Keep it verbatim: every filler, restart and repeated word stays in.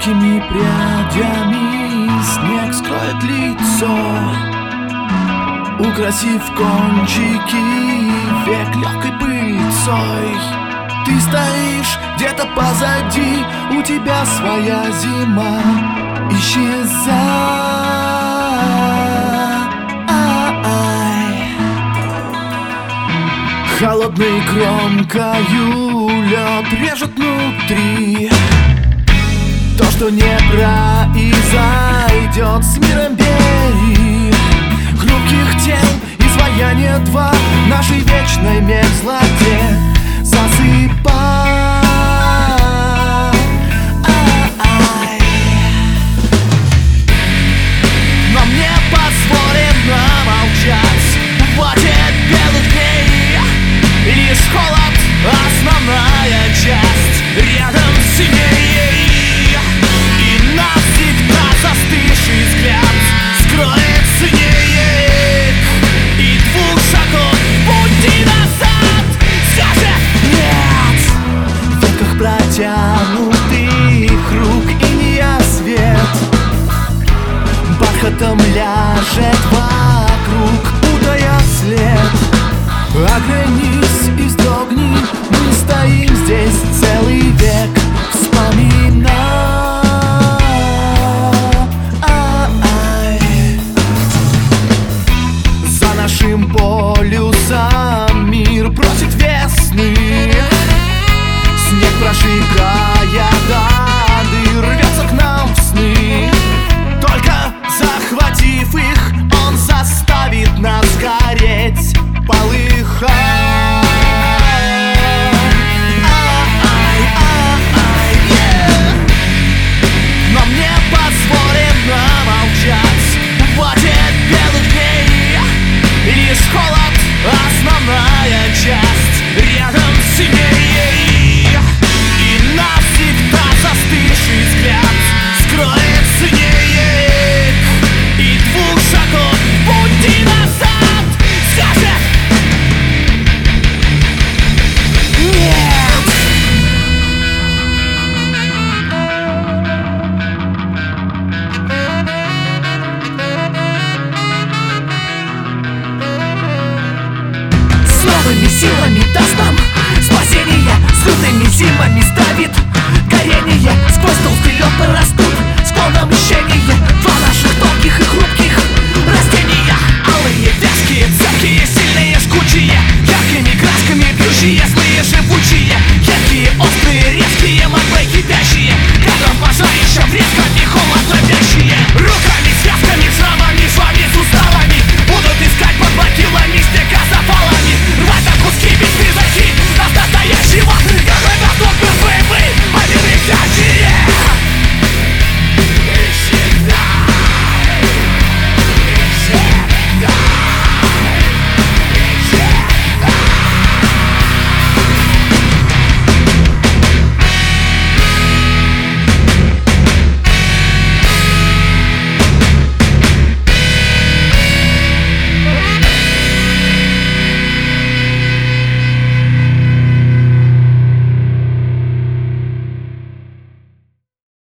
Тонкими прядями снег скроет лицо, украсив кончики век легкой пыльцой. Ты стоишь где-то позади, у тебя своя зима. Исчезай. Холодной кромкою лед режет внутри. То, что не произойдет с миром, бери. Хрупких тел изваяние два нашей вечной мерзлоте. Засыпай. Но мне позволено молчать в воде белых дней. Лишь холод — основная часть, рядом с ней. И навсегда застывший взгляд скроет снег. И двух шагов пути назад скажет нет. В ветках протянутых рук инея свет бархатом ляжет вокруг, путая след. Оглянись и вздрогни, мы стоим здесь целый век. Вспоминай. За нашим полюсом мир просит весны. Снег, прожигая даты, рвется к нам в сны. Только захватив их, он заставит нас гореть. Полыхай. Но мне позволено молчать в воде белых дней. Лишь холод — основная часть, рядом с ней. И навсегда застывший взгляд скроет снег. И двух шагов пути назад скажет нет. С новыми силами даст нам спасение, с лютыми зимами сдавит горение. Сквозь толстый лед порастут склоном мщения.